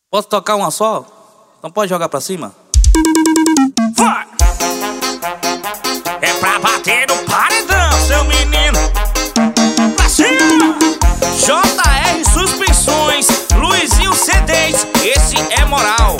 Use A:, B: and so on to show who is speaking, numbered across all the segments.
A: Posso tocar uma só? Não pode jogar pra cima?
B: Vai! É pra bater no paredão, seu menino. Pra cima! JR Suspensões, Luizinho CDs, esse é moral.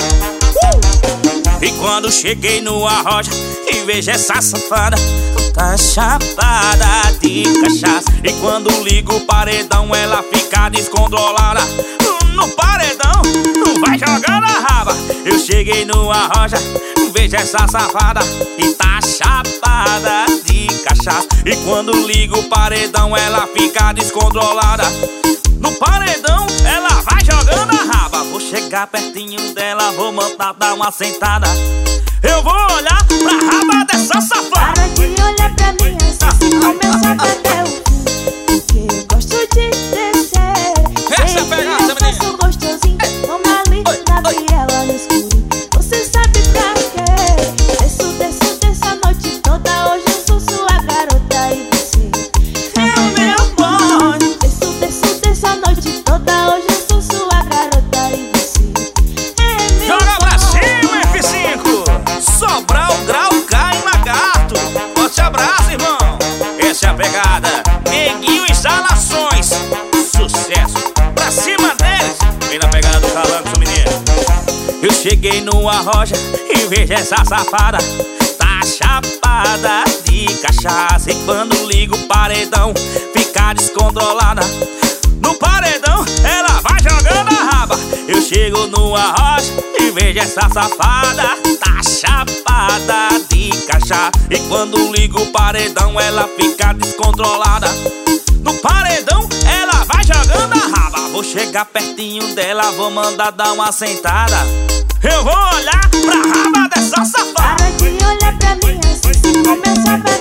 B: E quando cheguei no Arroja e vejo essa safada, tá chapada de cachaça. E quando ligo o paredão, ela fica descontrolada. No paredão, vai jogando a raba. Eu cheguei no Arroja, vejo essa safada e tá chapada de cachaça. E quando ligo o paredão, ela fica descontrolada. No paredão, ela vai jogando a raba. Vou chegar pertinho dela, vou mandar dar uma sentada. Eu vou olhar pra raba dessa safada.
C: Para de olhar pra mim assim, começa a beber o fim, porque eu gosto de descer.
A: Essa é a pegada, menina.
C: Eu faço gostosinho, como a linda Biela no escuro. Você sabe pra quê? Desço a noite toda. Hoje eu sou sua garota e você é o meu boy. Desço a noite toda. Hoje eu sou sua garota e você é meu
B: Joga pra
C: boy.
B: cima, F5. Sobral, Grau, Cai, Lagarto. Forte abraço, irmão. Essa é a pegada. Neguinho Instalações. Sucesso. Pra cima deles. Vem na pegada do calango, menino. Eu cheguei no Arroja e vejo essa safada, tá chapada de cachaça. E quando ligo o paredão, fica descontrolada. No paredão, ela vai jogando a raba. Eu chego no Arroja e vejo essa safada, tá chapada de cachaça. E quando ligo o paredão, ela fica descontrolada. No paredão, ela vai jogando a raba. Vou chegar pertinho dela, vou mandar dar uma sentada. Eu vou olhar pra raba dessa safada.
C: Para de olhar pra mim assim, começa a beber